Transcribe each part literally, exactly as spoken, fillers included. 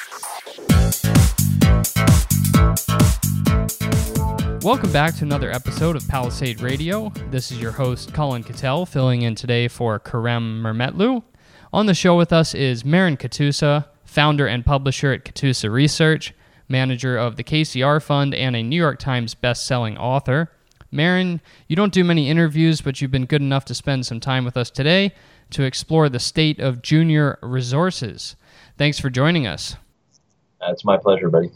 Welcome back to another episode of Palisade Radio. This is your host, Colin Cattell, filling in today for Karem Mermetlu. On the show with us is Marin Katusa, founder and publisher at Katusa Research, manager of the K C R Fund, and a New York Times best-selling author. Marin, you don't do many interviews, but you've been good enough to spend some time with us today to explore the state of junior resources. Thanks for joining us. It's my pleasure, buddy.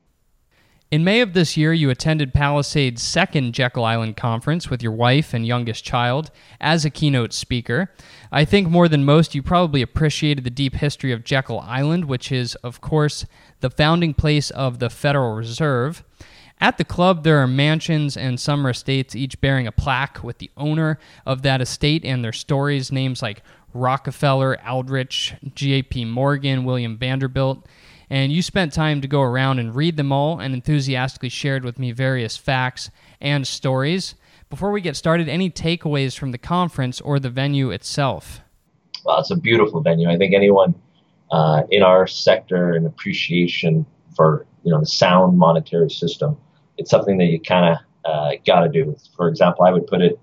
In May of this year, you attended Palisade's second Jekyll Island conference with your wife and youngest child as a keynote speaker. I think more than most, you probably appreciated the deep history of Jekyll Island, which is, of course, the founding place of the Federal Reserve. At the club, there are mansions and summer estates, each bearing a plaque with the owner of that estate and their stories, names like Rockefeller, Aldrich, J A P Morgan, William Vanderbilt. And you spent time to go around and read them all and enthusiastically shared with me various facts and stories. Before we get started, any takeaways from the conference or the venue itself? Well, it's a beautiful venue. I think anyone uh, in our sector and appreciation for, you know, the sound monetary system, it's something that you kind of uh, got to do. For example, I would put it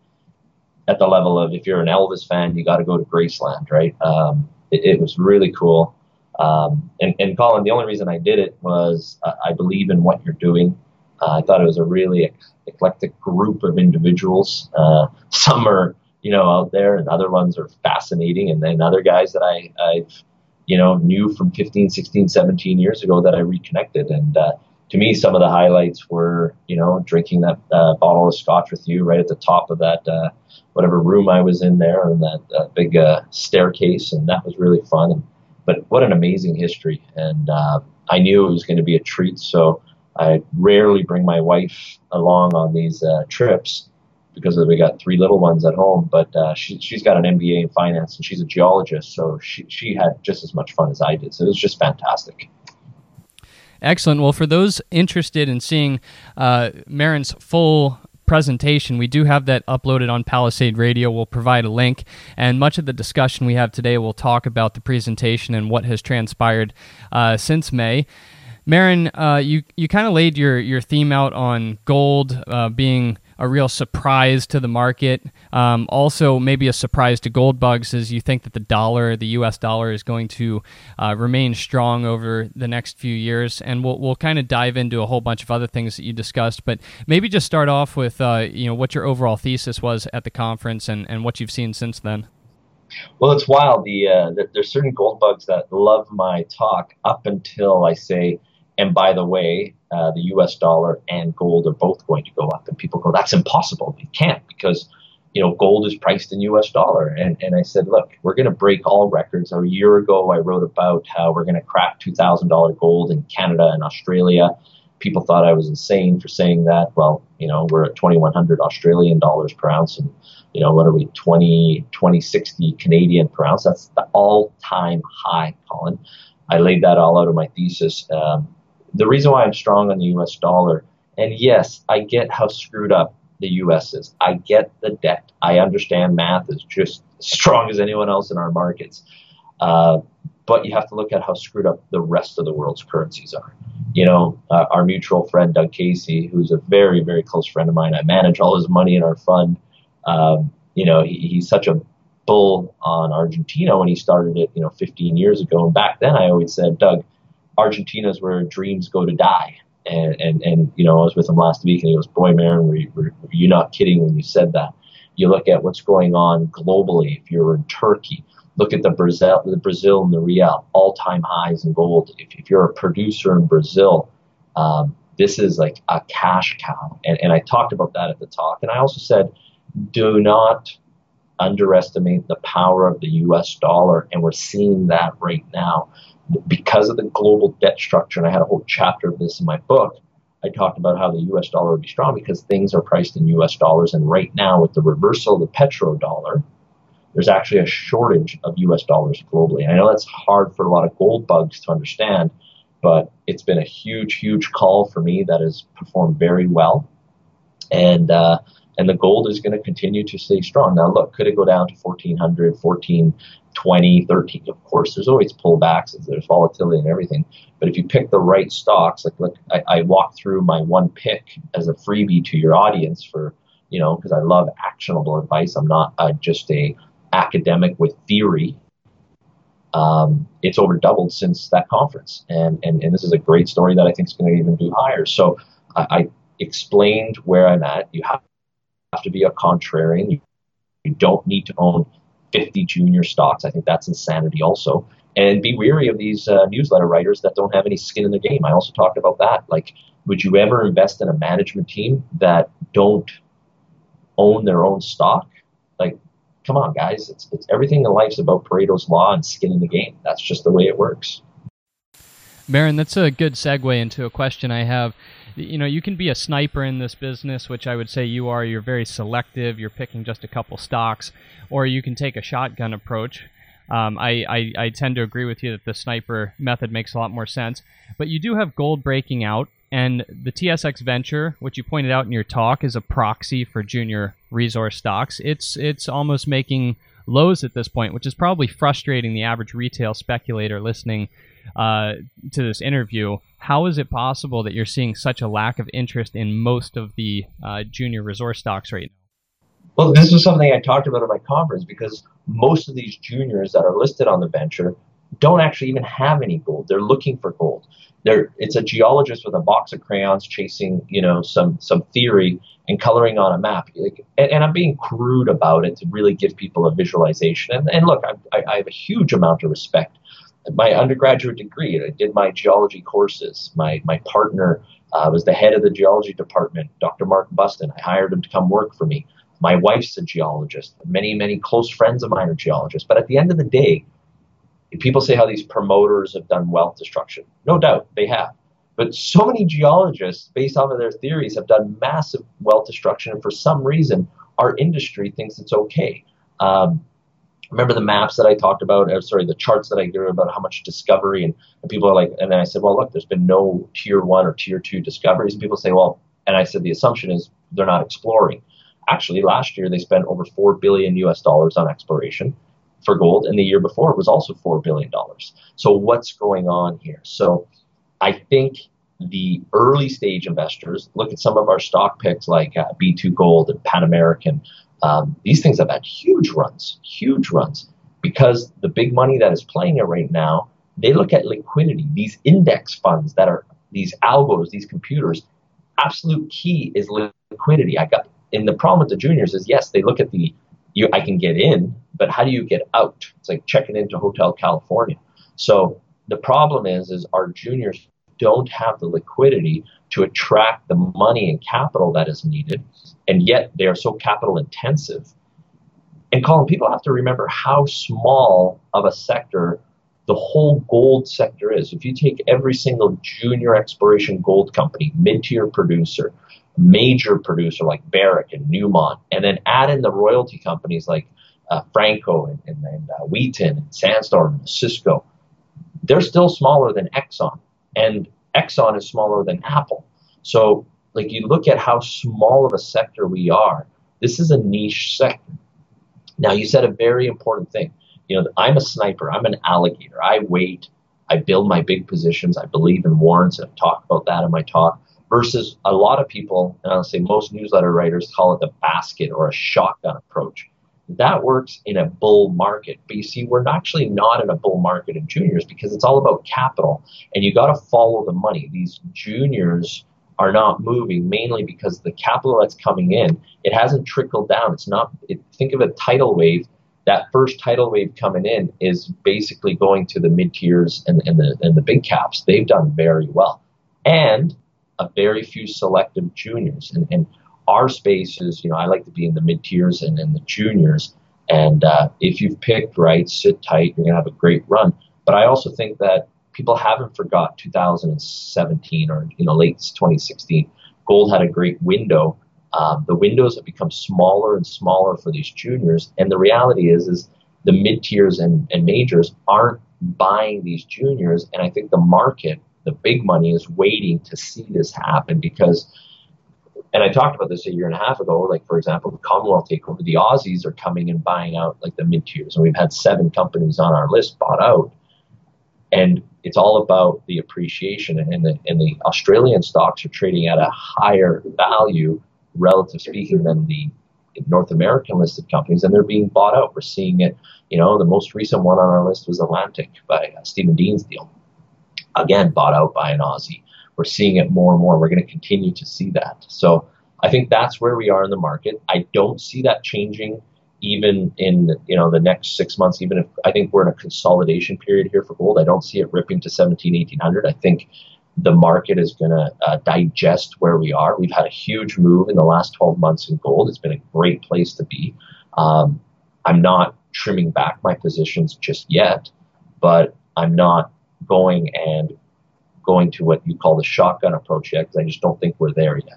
at the level of, if you're an Elvis fan, you got to go to Graceland, right? Um, it, it was really cool. Um, and, and Colin, the only reason I did it was uh, I believe in what you're doing. Uh, I thought it was a really eclectic group of individuals. Uh, some are, you know, out there, and other ones are fascinating. And then other guys that I, I've, you know, knew from fifteen, sixteen, seventeen years ago that I reconnected. And uh, to me, some of the highlights were, you know, drinking that uh, bottle of scotch with you right at the top of that, uh, whatever room I was in there, and that uh, big uh, staircase. And that was really fun. And, But what an amazing history. And uh, I knew it was going to be a treat, so I rarely bring my wife along on these uh, trips because we got three little ones at home. But uh, she, she's got an M B A in finance, and she's a geologist, so she, she had just as much fun as I did. So it was just fantastic. Excellent. Well, for those interested in seeing uh, Marin's full presentation, we do have that uploaded on Palisade Radio. We'll provide a link, and much of the discussion we have today will talk about the presentation and what has transpired uh, since May. Marin, uh, you you kind of laid your your theme out on gold uh, being a real surprise to the market. Um, also, maybe a surprise to gold bugs as you think that the dollar, the U S dollar, is going to uh, remain strong over the next few years. And we'll we'll kind of dive into a whole bunch of other things that you discussed. But maybe just start off with uh, you know what your overall thesis was at the conference and, and what you've seen since then. Well, it's wild. The uh, there's certain gold bugs that love my talk up until I say, and by the way, uh, the U S dollar and gold are both going to go up. And people go, that's impossible. You can't, because, you know, gold is priced in U S dollar. And, and I said, look, we're going to break all records. A year ago, I wrote about how we're going to crack two thousand dollars gold in Canada and Australia. People thought I was insane for saying that. Well, you know, we're at twenty-one hundred Australian dollars per ounce. And, you know, what are we, twenty, twenty sixty Canadian per ounce? That's the all-time high, Colin. I laid that all out of my thesis. Um, The reason why I'm strong on the U S dollar, and yes, I get how screwed up the U S is. I get the debt. I understand math is just as strong as anyone else in our markets. Uh, but you have to look at how screwed up the rest of the world's currencies are. You know, uh, our mutual friend, Doug Casey, who's a very, very close friend of mine, I manage all his money in our fund. Um, you know, he, he's such a bull on Argentina when he started it, you know, fifteen years ago. And back then I always said, Doug, Argentina's where dreams go to die. And, and, and you know, I was with him last week and he goes, boy, Marin, were you, were, were you not kidding when you said that? You look at what's going on globally. If you're in Turkey, look at the Brazil, the Brazil and the Real, all-time highs in gold. If, if you're a producer in Brazil, um, this is like a cash cow. And, and I talked about that at the talk. And I also said, do not underestimate the power of the U S dollar. And we're seeing that right now. Because of the global debt structure, and I had a whole chapter of this in my book, I talked about how the U S dollar would be strong because things are priced in U S dollars. And right now, with the reversal of the petrodollar, there's actually a shortage of U S dollars globally. And I know that's hard for a lot of gold bugs to understand, but it's been a huge, huge call for me that has performed very well. And uh, and the gold is going to continue to stay strong. Now, look, could it go down to fourteen hundred, fourteen twenty, thirteen? Of course, there's always pullbacks, there's volatility and everything. But if you pick the right stocks, like look, I, I walk through my one pick as a freebie to your audience for, you know, because I love actionable advice. I'm not uh, just a academic with theory. Um, it's over doubled since that conference. And, and, and this is a great story that I think is going to even do higher. So I, I explained where I'm at. You have to be a contrarian. You, you don't need to own fifty junior stocks. I think that's insanity also. And be wary of these uh, newsletter writers that don't have any skin in the game. I also talked about that. Like, would you ever invest in a management team that don't own their own stock? Like, come on, guys. It's, it's everything in life's about Pareto's law and skin in the game. That's just the way it works. Marin, that's a good segue into a question I have. You know, you can be a sniper in this business, which I would say you are. You're very selective. You're picking just a couple stocks. Or you can take a shotgun approach. Um, I, I, I tend to agree with you that the sniper method makes a lot more sense. But you do have gold breaking out. And the T S X Venture, which you pointed out in your talk, is a proxy for junior resource stocks. It's it's almost making lows at this point, which is probably frustrating the average retail speculator listening uh, to this interview. How is it possible that you're seeing such a lack of interest in most of the uh, junior resource stocks right now? Well, this was something I talked about at my conference, because most of these juniors that are listed on the venture don't actually even have any gold. They're looking for gold. They're, it's a geologist with a box of crayons chasing, you know, some some theory and coloring on a map. Like, and, and I'm being crude about it to really give people a visualization. And, and look, I, I have a huge amount of respect. My undergraduate degree, I did my geology courses. My my partner uh, was the head of the geology department, Doctor Mark Buston. I hired him to come work for me. My wife's a geologist. Many, many close friends of mine are geologists. But at the end of the day, people say how these promoters have done wealth destruction. No doubt, they have. But so many geologists, based off of their theories, have done massive wealth destruction. And for some reason, our industry thinks it's okay. Um, remember the maps that I talked about, or sorry, the charts that I gave about how much discovery, and, and people are like, and then I said, well, look, there's been no tier one or tier two discoveries. And people say, well, and I said, the assumption is they're not exploring. Actually, last year they spent over four billion U S dollars on exploration for gold, and the year before it was also four billion dollars. So what's going on here? So I think the early stage investors, look at some of our stock picks like uh, B two Gold and Pan American. Um, these things have had huge runs, huge runs, because the big money that is playing it right now, they look at liquidity. These index funds that are, these algos, these computers, absolute key is liquidity. I got, and the problem with the juniors is, yes, they look at the, you, I can get in, but how do you get out? It's like checking into Hotel California. So the problem is, is our juniors don't have the liquidity to attract the money and capital that is needed, and yet they are so capital intensive. And Colin, people have to remember how small of a sector the whole gold sector is. If you take every single junior exploration gold company, mid-tier producer, major producer like Barrick and Newmont, and then add in the royalty companies like uh, Franco and, and, and uh, Wheaton and Sandstorm and Cisco, they're still smaller than Exxon, and Exxon is smaller than Apple. So like, you look at how small of a sector we are. This is a niche sector. Now, you said a very important thing. You know, I'm a sniper. I'm an alligator. I wait. I build my big positions. I believe in warrants. I've talked about that in my talk. Versus a lot of people, and I'll say most newsletter writers call it the basket or a shotgun approach. That works in a bull market. But you see, we're actually not in a bull market in juniors, because it's all about capital. And you got to follow the money. These juniors are not moving mainly because the capital that's coming in, it hasn't trickled down. It's not, it, think of a tidal wave. That first tidal wave coming in is basically going to the mid-tiers and, and, the, and the big caps. They've done very well. And a very few selective juniors. And, and our space is, you know, I like to be in the mid-tiers and in the juniors. And uh, if you've picked right, sit tight, you're going to have a great run. But I also think that people haven't forgot two thousand seventeen or, you know, late twenty sixteen. Gold had a great window. Um, the windows have become smaller and smaller for these juniors. And the reality is, is the mid-tiers and, and majors aren't buying these juniors. And I think the market, the big money, is waiting to see this happen, because And I talked about this a year and a half ago. Like, for example, the Commonwealth takeover, the Aussies are coming and buying out like the mid-tiers. And we've had seven companies on our list bought out. And it's all about the appreciation. And the, and the Australian stocks are trading at a higher value, relative speaking, than the North American listed companies. And they're being bought out. We're seeing it. You know, the most recent one on our list was Atlantic by uh, Stephen Dean's deal. Again, bought out by an Aussie. We're seeing it more and more. We're going to continue to see that. So I think that's where we are in the market. I don't see that changing even in, you know, the next six months, even if I think we're in a consolidation period here for gold. I don't see it ripping to seventeen, eighteen hundred. I think the market is going to uh, digest where we are. We've had a huge move in the last twelve months in gold. It's been a great place to be. Um, I'm not trimming back my positions just yet, but I'm not going and going to what you call the shotgun approach yet, because I just don't think we're there yet.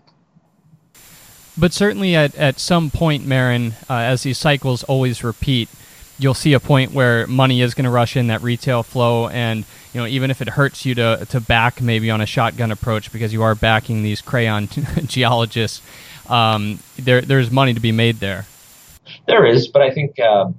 But certainly at, at some point, Marin, uh, as these cycles always repeat, you'll see a point where money is going to rush in, that retail flow, and you know, even if it hurts you to to back maybe on a shotgun approach because you are backing these crayon geologists, um, there there's money to be made there. There is, but I think uh,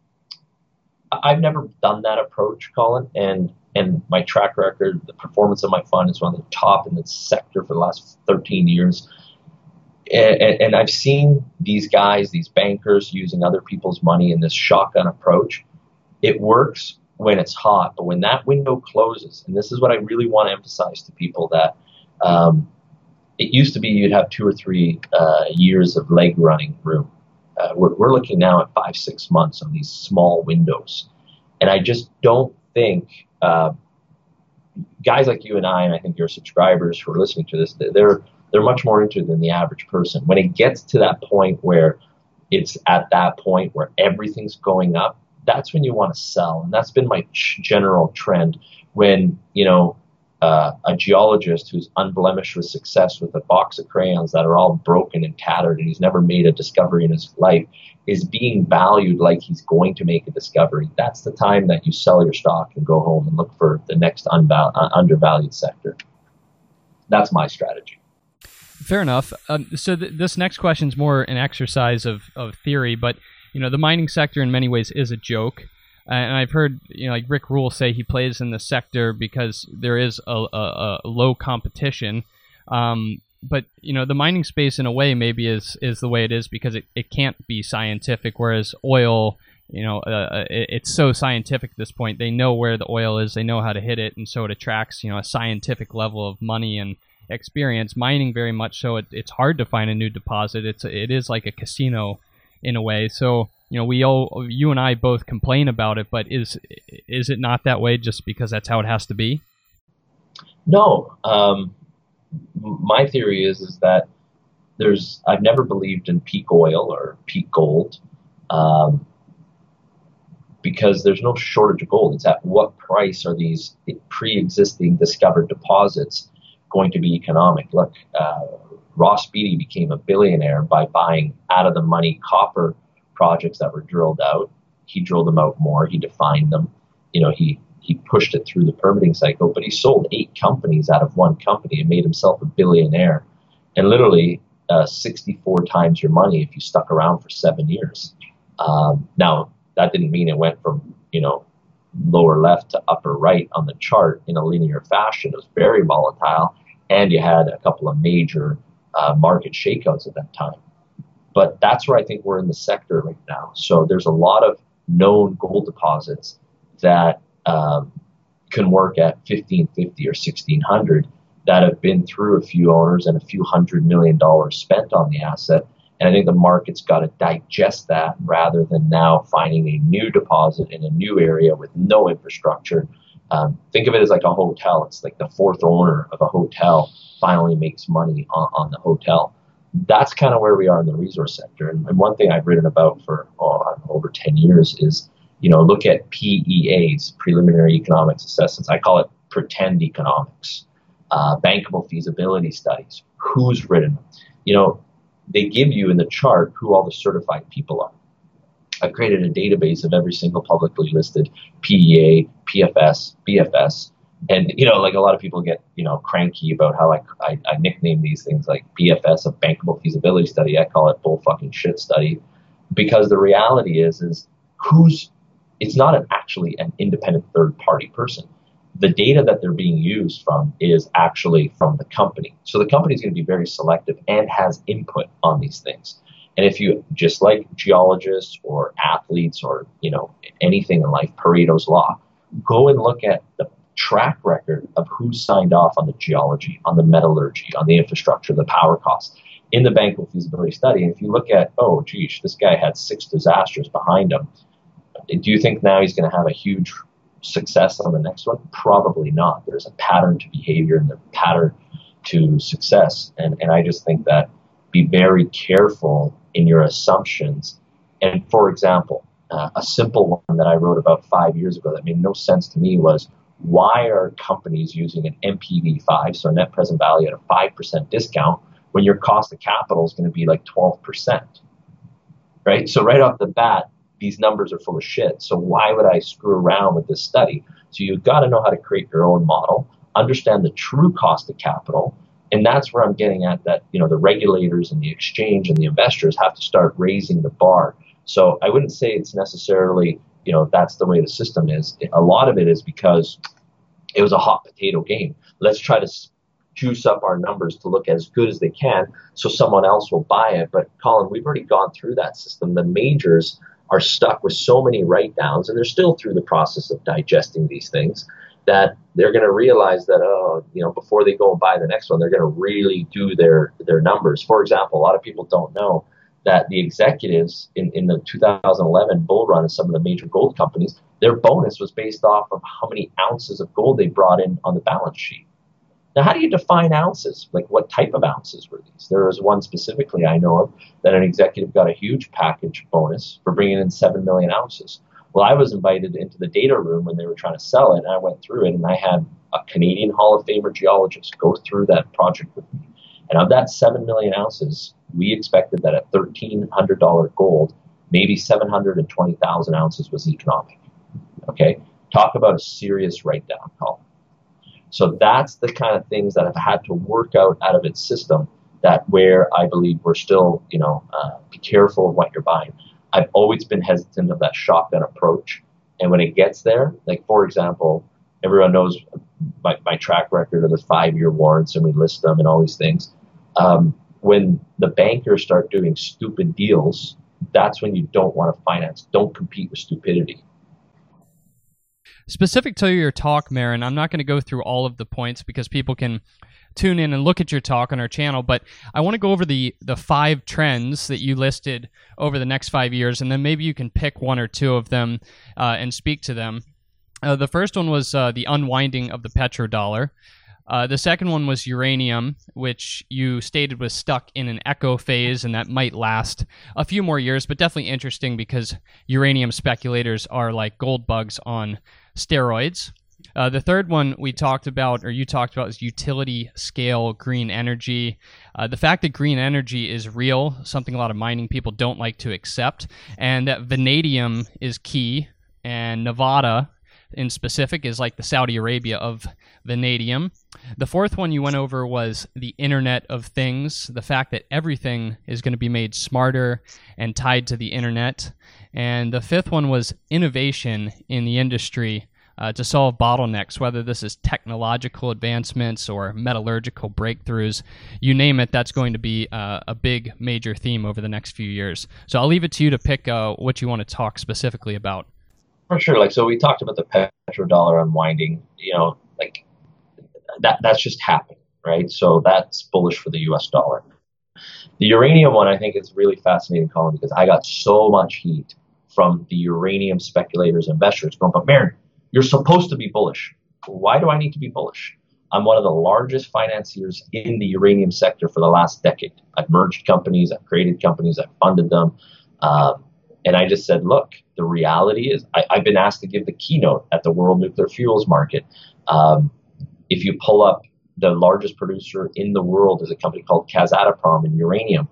I've never done that approach, Colin, and and my track record, the performance of my fund is one of the top in the sector for the last thirteen years. And, and I've seen these guys, these bankers, using other people's money in this shotgun approach. It works when it's hot, but when that window closes, and this is what I really want to emphasize to people, that um, it used to be you'd have two or three uh, years of leg running room. Uh, we're, we're looking now at five, six months on these small windows. And I just don't think uh, guys like you and I, and I think your subscribers who are listening to this, they're they're much more into it than the average person. When it gets to that point where it's at that point where everything's going up, that's when you want to sell. And that's been my general trend. When, you know, uh, a geologist who's unblemished with success with a box of crayons that are all broken and tattered and he's never made a discovery in his life is being valued like he's going to make a discovery, that's the time that you sell your stock and go home and look for the next unval- uh, undervalued sector. That's my strategy. Fair enough. Um, so th- this next question is more an exercise of, of theory, but you know, the mining sector in many ways is a joke. Uh, and I've heard, you know, like Rick Rule say he plays in the sector because there is a, a, a low competition. Um, but you know, the mining space in a way maybe is is the way it is because it, it can't be scientific, whereas oil, you know, uh, it, it's so scientific at this point. They know where the oil is, they know how to hit it, and so it attracts, you know, a scientific level of money and experience. Mining, very much so, it, it's hard to find a new deposit. It's it is like a casino in a way. So you know, we all, you and I both complain about it, but is is it not that way just because that's how it has to be? No. Um, my theory is is that there's I've never believed in peak oil or peak gold um, because there's no shortage of gold. It's at what price are these pre-existing discovered deposits going to be economic? Look, uh, Ross Beatty became a billionaire by buying out of the money copper projects that were drilled out. He drilled them out more. He defined them. You know, he he pushed it through the permitting cycle, but he sold eight companies out of one company and made himself a billionaire. And literally uh, sixty-four times your money if you stuck around for seven years. Um, now, that didn't mean it went from, you know, lower left to upper right on the chart in a linear fashion. It was very volatile, and you had a couple of major uh, market shakeouts at that time. But that's where I think we're in the sector right now. So there's a lot of known gold deposits that um, can work at fifteen fifty or sixteen hundred that have been through a few owners and a few hundred million dollars spent on the asset. And I think the market's got to digest that rather than now finding a new deposit in a new area with no infrastructure. Um, think of it as like a hotel. It's like the fourth owner of a hotel finally makes money on, on the hotel. That's kind of where we are in the resource sector. And, and one thing I've written about for oh, I don't know, over ten years is, you know, look at P E As, preliminary economics assessments. I call it pretend economics, uh, bankable feasibility studies. Who's written them? You know, they give you in the chart who all the certified people are. I've created a database of every single publicly listed P E A, P F S, B F S, And, you know, like a lot of people get, you know, cranky about how I, I, I nickname these things like B F S, a bankable feasibility study. I call it bull fucking shit study, because the reality is, is who's, it's not an actually an independent third party person. The data that they're being used from is actually from the company. So the company is going to be very selective and has input on these things. And if you, just like geologists or athletes or, you know, anything in life, Pareto's law, go and look at the track record of who signed off on the geology, on the metallurgy, on the infrastructure, the power costs in the bankable feasibility study. And if you look at, oh, geez, this guy had six disasters behind him, do you think now he's going to have a huge success on the next one? Probably not. There's a pattern to behavior and a pattern to success. And, and I just think that be very careful in your assumptions. And for example, uh, a simple one that I wrote about five years ago that made no sense to me was, why are companies using an N P V five, so net present value at a five percent discount, when your cost of capital is going to be like twelve percent, right? So right off the bat, these numbers are full of shit. So why would I screw around with this study? So you've got to know how to create your own model, understand the true cost of capital. And that's where I'm getting at, that, you know, the regulators and the exchange and the investors have to start raising the bar. So I wouldn't say it's necessarily, you know, that's the way the system is. A lot of it is because it was a hot potato game. Let's try to juice up our numbers to look as good as they can so someone else will buy it. But Colin, we've already gone through that system. The majors are stuck with so many write-downs, and they're still through the process of digesting these things, that they're going to realize that, oh, you know, before they go and buy the next one, they're going to really do their, their numbers. For example, a lot of people don't know that the executives in, in the two thousand eleven bull run of some of the major gold companies, their bonus was based off of how many ounces of gold they brought in on the balance sheet. Now, how do you define ounces? Like, what type of ounces were these? There was one specifically I know of that an executive got a huge package bonus for bringing in seven million ounces. Well, I was invited into the data room when they were trying to sell it, and I went through it, and I had a Canadian Hall of Famer geologist go through that project with me. And of that seven million ounces, we expected that at thirteen hundred dollars gold, maybe seven hundred twenty thousand ounces was economic. Okay? Talk about a serious write-down, Colin. So that's the kind of things that have had to work out out of its system, that where I believe we're still, you know, uh, be careful of what you're buying. I've always been hesitant of that shotgun approach. And when it gets there, like, for example, everyone knows my, my track record of the five-year warrants, and we list them and all these things. Um, when the bankers start doing stupid deals, that's when you don't want to finance. Don't compete with stupidity. Specific to your talk, Marin, I'm not going to go through all of the points because people can tune in and look at your talk on our channel, but I want to go over the, the five trends that you listed over the next five years, and then maybe you can pick one or two of them uh, and speak to them. Uh, the first one was uh, the unwinding of the petrodollar. Uh, the second one was uranium, which you stated was stuck in an echo phase, and that might last a few more years, but definitely interesting because uranium speculators are like gold bugs on steroids. Uh, the third one we talked about, or you talked about, is utility scale green energy. Uh, the fact that green energy is real, something a lot of mining people don't like to accept, and that vanadium is key, and Nevada in specific is like the Saudi Arabia of vanadium. The fourth one you went over was the Internet of Things, the fact that everything is going to be made smarter and tied to the internet. And the fifth one was innovation in the industry uh, to solve bottlenecks, whether this is technological advancements or metallurgical breakthroughs. You name it, that's going to be uh, a big major theme over the next few years. So I'll leave it to you to pick uh, what you want to talk specifically about. For sure. Like, so we talked about the petrodollar unwinding, you know, like that, that's just happened, right? So that's bullish for the U S dollar. The uranium one, I think, is really fascinating, Colin, because I got so much heat from the uranium speculators, investors going, but Marin, you're supposed to be bullish. Why do I need to be bullish? I'm one of the largest financiers in the uranium sector for the last decade. I've merged companies, I've created companies, I've funded them. Um, And I just said, look, the reality is I, I've been asked to give the keynote at the World Nuclear Fuels Market. Um, if you pull up, the largest producer in the world is a company called Kazatomprom in uranium.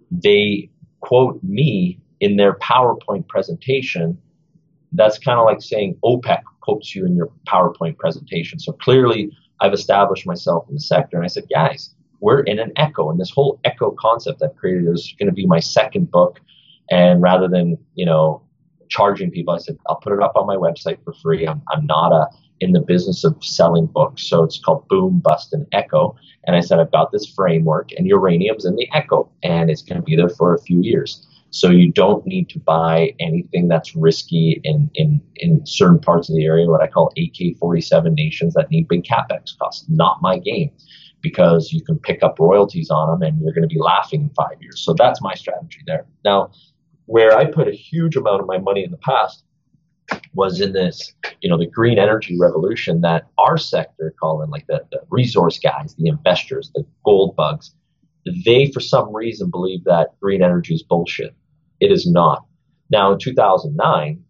They quote me in their PowerPoint presentation. That's kind of like saying OPEC quotes you in your PowerPoint presentation. So clearly I've established myself in the sector. And I said, guys, we're in an echo. And this whole echo concept I've created is going to be my second book. And rather than, you know, charging people, I said, I'll put it up on my website for free. I'm, I'm not a, in the business of selling books. So it's called Boom, Bust, and Echo. And I said, I've got this framework, and uranium's in the echo, and it's going to be there for a few years. So you don't need to buy anything that's risky in, in, in certain parts of the area, what I call A K forty-seven nations that need big capex costs. Not my game, because you can pick up royalties on them and you're going to be laughing in five years. So that's my strategy there. Now, where I put a huge amount of my money in the past was in this, you know, the green energy revolution that our sector, Colin, like the, the resource guys, the investors, the gold bugs, they, for some reason, believe that green energy is bullshit. It is not. Now, in two thousand nine,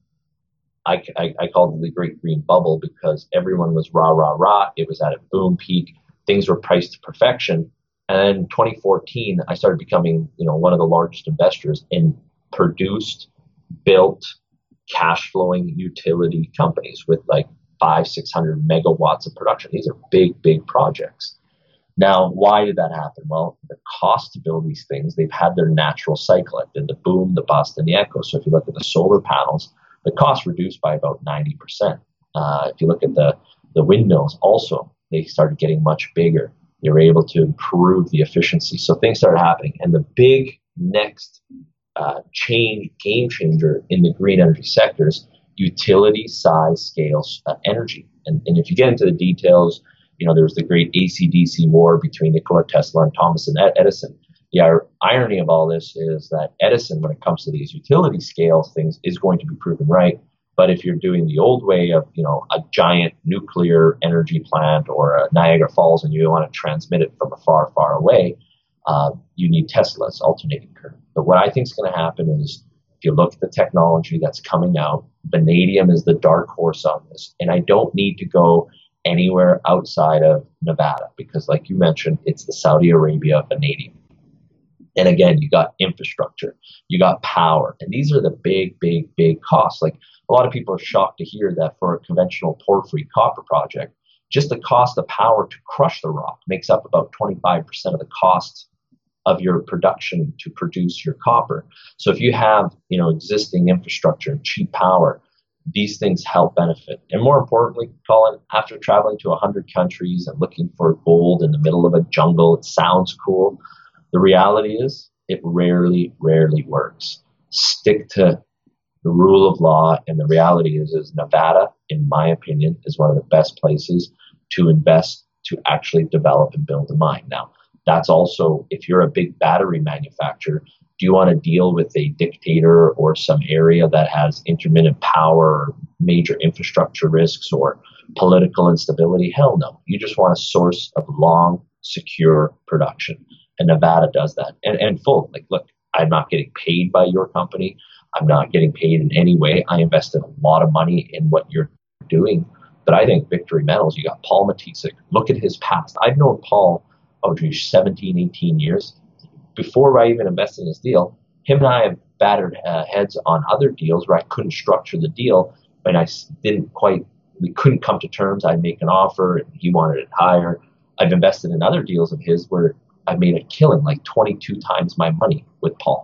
I, I, I called it the Great Green Bubble because everyone was rah, rah, rah. It was at a boom peak. Things were priced to perfection. And then twenty fourteen, I started becoming, you know, one of the largest investors in produced, built, cash flowing utility companies with like five, six hundred megawatts of production. These are big, big projects. Now, why did that happen? Well, the cost to build these things, they've had their natural cycle, like the boom, the bust, and the echo. So if you look at the solar panels, the cost reduced by about ninety percent. Uh, if you look at the, the windmills also, they started getting much bigger. They were able to improve the efficiency. So things started happening. And the big next uh, change, game changer in the green energy sectors, utility size scale uh, energy. And, and if you get into the details, you know, there was the great A C D C war between Nikola Tesla and Thomas and Edison. The irony of all this is that Edison, when it comes to these utility scale things, is going to be proven right. But if you're doing the old way of, you know, a giant nuclear energy plant or a Niagara Falls and you want to transmit it from afar, far away, uh, you need Tesla's alternating current. But what I think is going to happen is, if you look at the technology that's coming out, vanadium is the dark horse on this. And I don't need to go anywhere outside of Nevada because, like you mentioned, it's the Saudi Arabia of vanadium. And again, you got infrastructure, you got power, and these are the big, big, big costs. Like, a lot of people are shocked to hear that for a conventional porphyry copper project, just the cost of power to crush the rock makes up about twenty-five percent of the costs of your production to produce your copper. So if you have, you know, existing infrastructure and cheap power, these things help benefit. And more importantly, Colin, after traveling to one hundred countries and looking for gold in the middle of a jungle, it sounds cool. The reality is it rarely, rarely works. Stick to the rule of law. And the reality is, is Nevada, in my opinion, is one of the best places to invest, to actually develop and build a mine. Now, that's also, if you're a big battery manufacturer, do you want to deal with a dictator or some area that has intermittent power or major infrastructure risks or political instability? Hell no. You just want a source of long, secure production. And Nevada does that. And, and full, like, look, I'm not getting paid by your company. I'm not getting paid in any way. I invested a lot of money in what you're doing. But I think Victory Metals, you got Paul Matisek. Look at his past. I've known Paul, oh, geez, seventeen, eighteen years. Before I even invested in this deal, him and I have battered uh, heads on other deals where I couldn't structure the deal. And I didn't quite, we couldn't come to terms. I'd make an offer and he wanted it higher. I've invested in other deals of his where I made a killing, like twenty-two times my money with Paul.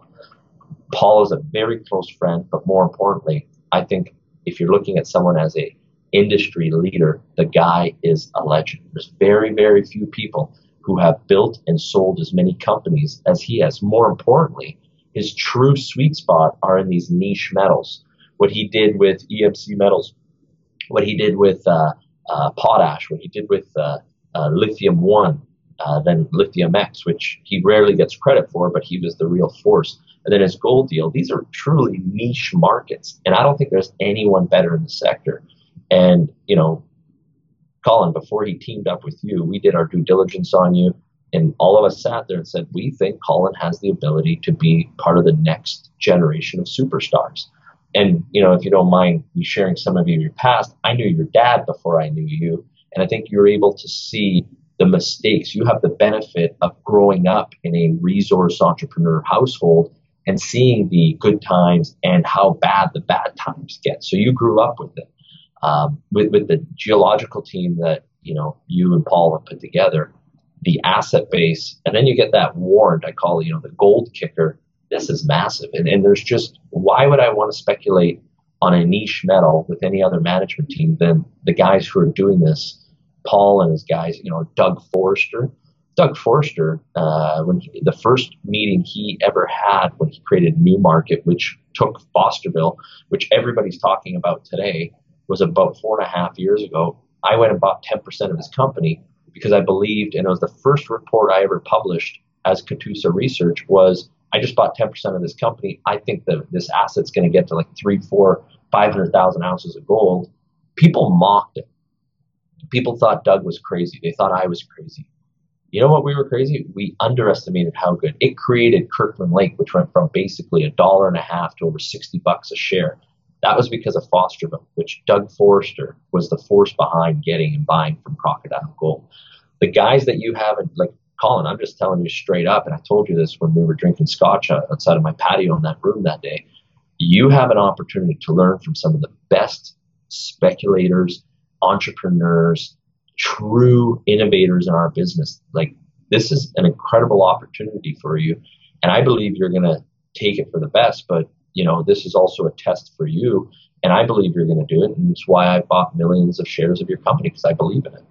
Paul is a very close friend, but more importantly, I think if you're looking at someone as a industry leader, the guy is a legend. There's very, very few people who have built and sold as many companies as he has. More importantly, his true sweet spot are in these niche metals. What he did with E M C Metals, what he did with uh, uh, potash, what he did with uh, uh, Lithium One, uh, then Lithium X, which he rarely gets credit for, but he was the real force. And then his gold deal. These are truly niche markets, and I don't think there's anyone better in the sector. And, you know, Colin, before he teamed up with you, we did our due diligence on you, and all of us sat there and said, we think Colin has the ability to be part of the next generation of superstars. And, you know, if you don't mind me sharing some of your past, I knew your dad before I knew you, and I think you're able to see the mistakes. You have the benefit of growing up in a resource entrepreneur household and seeing the good times and how bad the bad times get. So you grew up with it. Um, with, with the geological team that, you know, you and Paul have put together, the asset base, and then you get that warrant, I call it, you know, the gold kicker. This is massive. And, and there's just, why would I want to speculate on a niche metal with any other management team than the guys who are doing this, Paul and his guys, you know, Doug Forrester. Doug Forrester, uh, when he, the first meeting he ever had when he created Newmarket, which took Fosterville, which everybody's talking about today, was about four and a half years ago. I went and bought ten percent of his company because I believed, and it was the first report I ever published as Katusa Research, was I just bought ten percent of this company. I think that this asset's going to get to like three, four, five hundred thousand ounces of gold. People mocked it. People thought Doug was crazy. They thought I was crazy. You know what? We were crazy. We underestimated how good it created. Kirkland Lake, which went from basically a dollar and a half to over sixty bucks a share. That was because of Fosterville, which Doug Forrester was the force behind getting and buying from Crocodile Gold. The guys that you haven't, like Colin, I'm just telling you straight up, and I told you this when we were drinking scotch outside of my patio in that room that day. You have an opportunity to learn from some of the best speculators, entrepreneurs, true innovators in our business. Like, this is an incredible opportunity for you, and I believe you're going to take it for the best. But you know, this is also a test for you, and I believe you're going to do it, and it's why I bought millions of shares of your company, because I believe in it.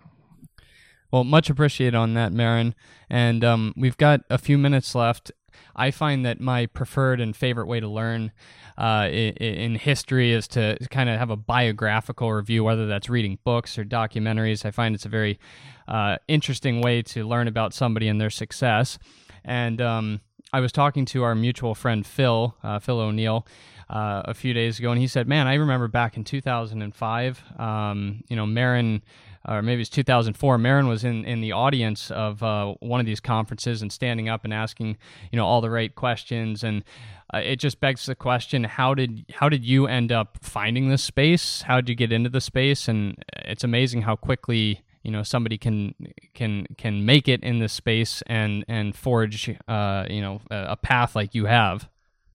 Well, much appreciated on that, Marin. And um, we've got a few minutes left. I find that my preferred and favorite way to learn uh, in, in history is to kind of have a biographical review, whether that's reading books or documentaries. I find it's a very uh, interesting way to learn about somebody and their success. And um, I was talking to our mutual friend Phil, uh, Phil O'Neill, uh, a few days ago, and he said, "Man, I remember back in two thousand five, um, you know, Marin, or maybe it's two thousand four, Marin was in, in the audience of uh, one of these conferences and standing up and asking, you know, all the right questions." And uh, it just begs the question: How did how did you end up finding this space? How did you get into the space? And it's amazing how quickly, you know, somebody can can can make it in this space and and forge uh, you know, a, a path like you have.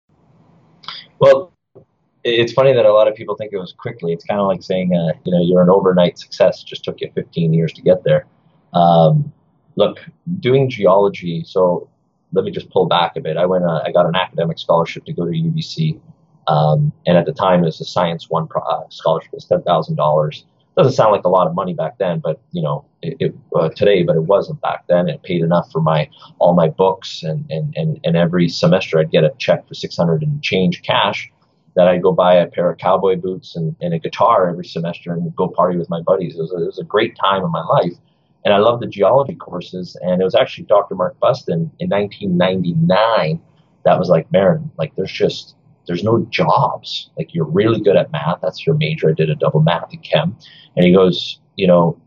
Well, it's funny that a lot of people think it was quickly. It's kind of like saying, uh, you know, you're an overnight success. It just took you fifteen years to get there. Um, look, doing geology. So let me just pull back a bit. I went. Uh, I got an academic scholarship to go to U B C, um, and at the time it was a Science One pro- uh, scholarship. It was ten thousand dollars. Doesn't sound like a lot of money back then, but you know, it, it uh, today, but it wasn't back then. It paid enough for my all my books, and and and, and every semester I'd get a check for six hundred and change cash that I'd go buy a pair of cowboy boots and, and a guitar every semester and go party with my buddies. It was, a, it was a great time in my life, and I loved the geology courses. And it was actually Doctor Mark Buston in nineteen ninety-nine that was like, "Marin, like there's just there's no jobs. Like, you're really good at math. That's your major." I did a double math and chem. And he goes, you know,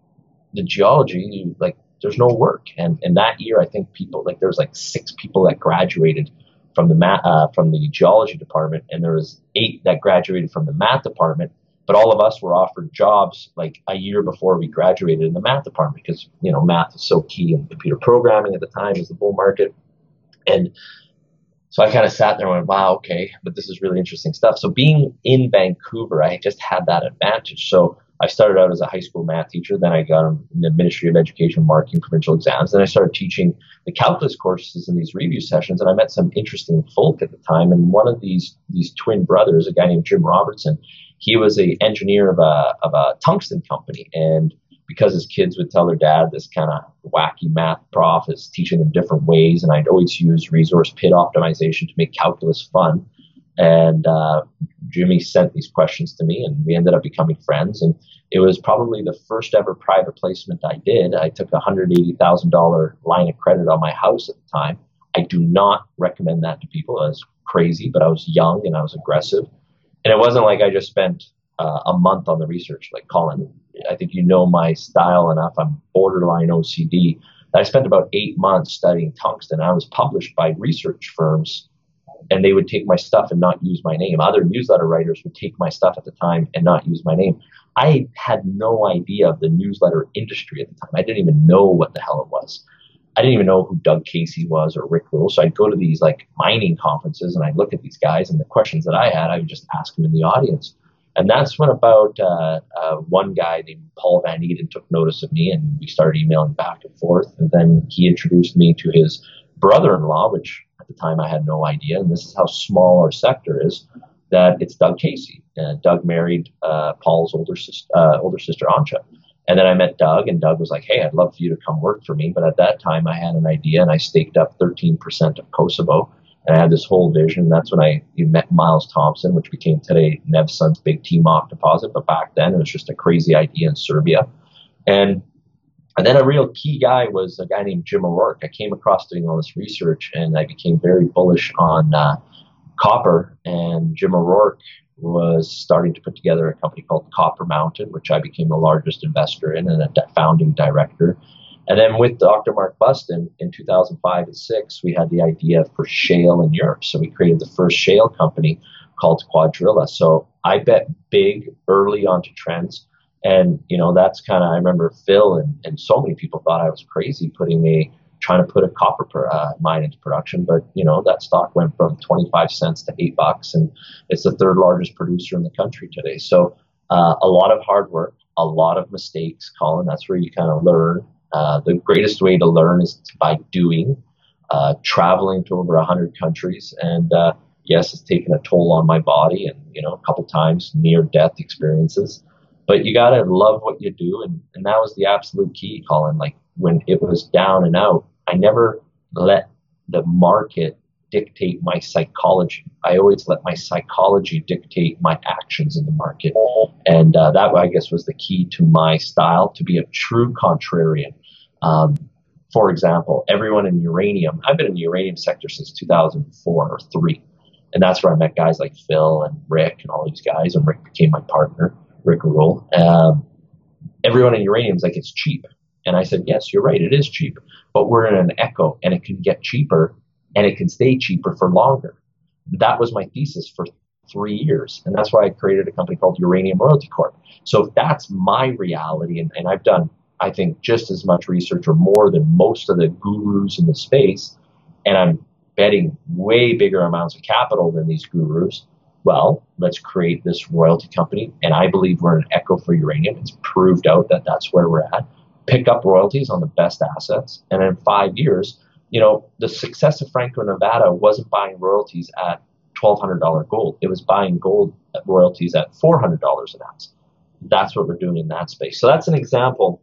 the geology, you, like, there's no work. And and that year, I think people, like, there was like six people that graduated from the math, uh, from the geology department. And there was eight that graduated from the math department. But all of us were offered jobs like a year before we graduated in the math department, because, you know, math is so key in computer programming at the time, as the bull market. And so I kind of sat there and went, wow, okay, but this is really interesting stuff. So being in Vancouver, I just had that advantage. So I started out as a high school math teacher. Then I got in the Ministry of Education marking provincial exams. Then I started teaching the calculus courses in these review sessions. And I met some interesting folk at the time. And one of these these twin brothers, a guy named Jim Robertson, he was an engineer of a of a tungsten company. And because his kids would tell their dad this kind of wacky math prof is teaching them different ways, and I'd always use resource pit optimization to make calculus fun. And uh, Jimmy sent these questions to me, and we ended up becoming friends. And it was probably the first ever private placement I did. I took a one hundred eighty thousand dollars line of credit on my house at the time. I do not recommend that to people. I was crazy, but I was young and I was aggressive. And it wasn't like I just spent uh, a month on the research. Like, Colin, I think you know my style enough. I'm borderline O C D. I spent about eight months studying tungsten. I was published by research firms, and they would take my stuff and not use my name. Other newsletter writers would take my stuff at the time and not use my name. I had no idea of the newsletter industry at the time. I didn't even know what the hell it was. I didn't even know who Doug Casey was or Rick Rule. So I'd go to these like mining conferences and I'd look at these guys, and the questions that I had, I would just ask them in the audience. And that's when about uh, uh, one guy named Paul Van Eden took notice of me, and we started emailing back and forth. And then he introduced me to his brother-in-law, which at the time I had no idea. And this is how small our sector is, that it's Doug Casey. Uh, Doug married uh, Paul's older, sis- uh, older sister, Ancha. And then I met Doug, and Doug was like, hey, I'd love for you to come work for me. But at that time, I had an idea, and I staked up thirteen percent of Kosovo. And I had this whole vision. That's when I met Miles Thompson, which became today Nevsun's big Timok deposit. But back then, it was just a crazy idea in Serbia. And and then a real key guy was a guy named Jim O'Rourke. I came across doing all this research, and I became very bullish on uh, copper. And Jim O'Rourke was starting to put together a company called Copper Mountain, which I became the largest investor in and a founding director. And then with Doctor Mark Buston in two thousand five and six, we had the idea for shale in Europe. So we created the first shale company called Quadrilla. So I bet big early onto trends. And, you know, that's kind of, I remember Phil and, and so many people thought I was crazy putting a, trying to put a copper per, uh, mine into production. But, you know, that stock went from twenty-five cents to eight bucks, and it's the third largest producer in the country today. So uh, a lot of hard work, a lot of mistakes, Colin. That's where you kind of learn. Uh, the greatest way to learn is by doing, uh, traveling to over one hundred countries. And uh, yes, it's taken a toll on my body, and, you know, a couple times near-death experiences. But you got to love what you do. And, and that was the absolute key, Colin. Like, when it was down and out, I never let the market dictate my psychology. I always let my psychology dictate my actions in the market. And uh, that, I guess, was the key to my style, to be a true contrarian. Um, for example, everyone in uranium, I've been in the uranium sector since two thousand four or three. And that's where I met guys like Phil and Rick and all these guys. And Rick became my partner, Rick Rule. Um, everyone in uranium is like, it's cheap. And I said, yes, you're right, it is cheap, but we're in an echo, and it can get cheaper, and it can stay cheaper for longer. That was my thesis for three years. And that's why I created a company called Uranium Royalty Corp. So if that's my reality, and, and I've done, I think, just as much research or more than most of the gurus in the space, and I'm betting way bigger amounts of capital than these gurus, well, let's create this royalty company. And I believe we're an echo for uranium. It's proved out that that's where we're at. Pick up royalties on the best assets. And in five years, you know, the success of Franco-Nevada wasn't buying royalties at twelve hundred dollars gold. It was buying gold at royalties at four hundred dollars an ounce. That's what we're doing in that space. So that's an example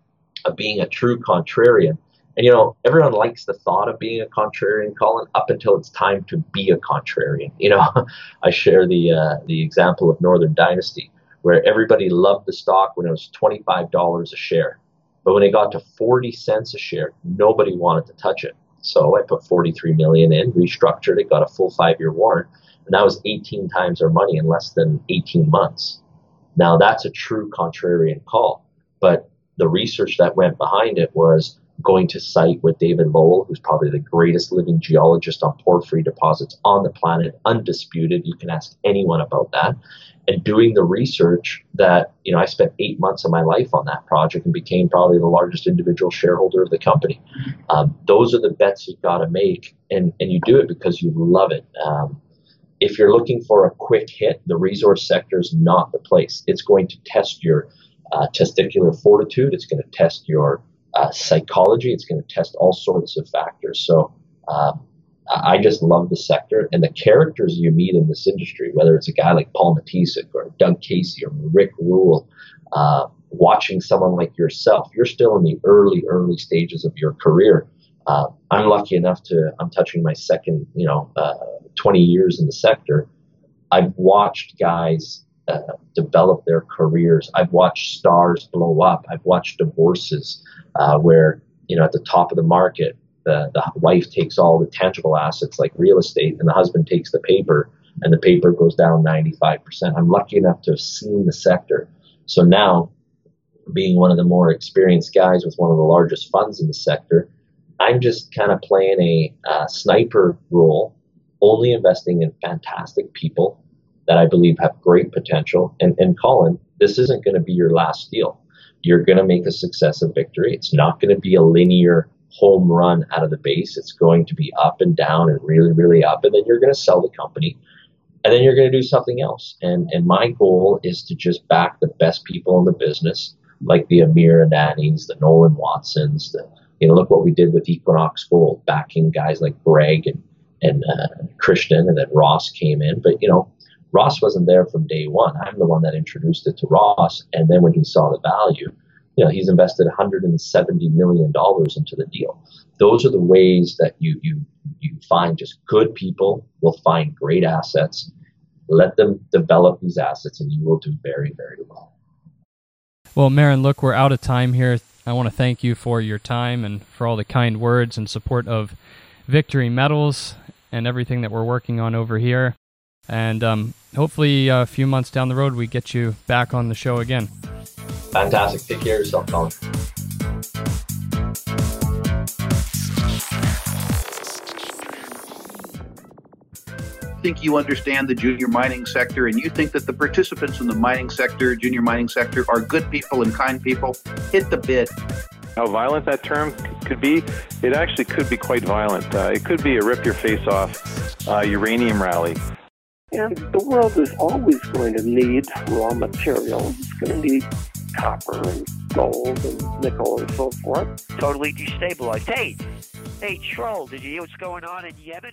of being a true contrarian. And, you know, everyone likes the thought of being a contrarian, Colin, up until it's time to be a contrarian. You know, I share the uh, the example of Northern Dynasty, where everybody loved the stock when it was twenty-five dollars a share. But when it got to forty cents a share, nobody wanted to touch it. So I put forty-three million dollars in, restructured it, got a full five-year warrant, and that was eighteen times our money in less than eighteen months. Now, that's a true contrarian call. But the research that went behind it was going to site with David Lowell, who's probably the greatest living geologist on porphyry deposits on the planet, undisputed. You can ask anyone about that. And doing the research that, you know, I spent eight months of my life on that project and became probably the largest individual shareholder of the company. Um, those are the bets you've got to make, and, and you do it because you love it. Um, if you're looking for a quick hit, the resource sector is not the place. It's going to test your uh, testicular fortitude. It's going to test your uh, psychology. It's going to test all sorts of factors. So um, I just love the sector, and the characters you meet in this industry, whether it's a guy like Paul Matisek or Doug Casey or Rick Rule, uh, watching someone like yourself, you're still in the early, early stages of your career. Uh, I'm lucky enough to, I'm touching my second, you know, uh, twenty years in the sector. I've watched guys uh, develop their careers. I've watched stars blow up. I've watched divorces uh, where, you know, at the top of the market, The, the wife takes all the tangible assets like real estate, and the husband takes the paper, and the paper goes down ninety-five percent. I'm lucky enough to have seen the sector. So now, being one of the more experienced guys with one of the largest funds in the sector, I'm just kind of playing a uh, sniper role, only investing in fantastic people that I believe have great potential. And, and Colin, this isn't going to be your last deal. You're going to make a successive victory. It's not going to be a linear home run out of the base. It's going to be up and down and really, really up. And then you're going to sell the company. and then you're going to do something else. And and my goal is to just back the best people in the business, like the Amir Adanis, the Nolan Watsons, the, you know, look what we did with Equinox Gold, backing guys like Greg and, and uh, Christian, and then Ross came in. But, you know, Ross wasn't there from day one. I'm the one that introduced it to Ross. And then when he saw the value, you know, he's invested one hundred seventy million dollars into the deal. Those are the ways that you, you, you find just good people will find great assets. Let them develop these assets and you will do very, very well. Well, Marin, look, we're out of time here. I want to thank you for your time and for all the kind words and support of Victory Metals and everything that we're working on over here. And um, hopefully uh, a few months down the road, we get you back on the show again. Fantastic. Take care of yourself, Colin. Think you understand the junior mining sector and you think that the participants in the mining sector, junior mining sector, are good people and kind people, hit the bid. How violent that term could be, it actually could be quite violent. Uh, it could be a rip-your-face-off uh, uranium rally. And the world is always going to need raw materials. It's going to need copper and gold and nickel and so forth. Totally destabilized. Hey, hey, Troll, did you hear what's going on in Yemen?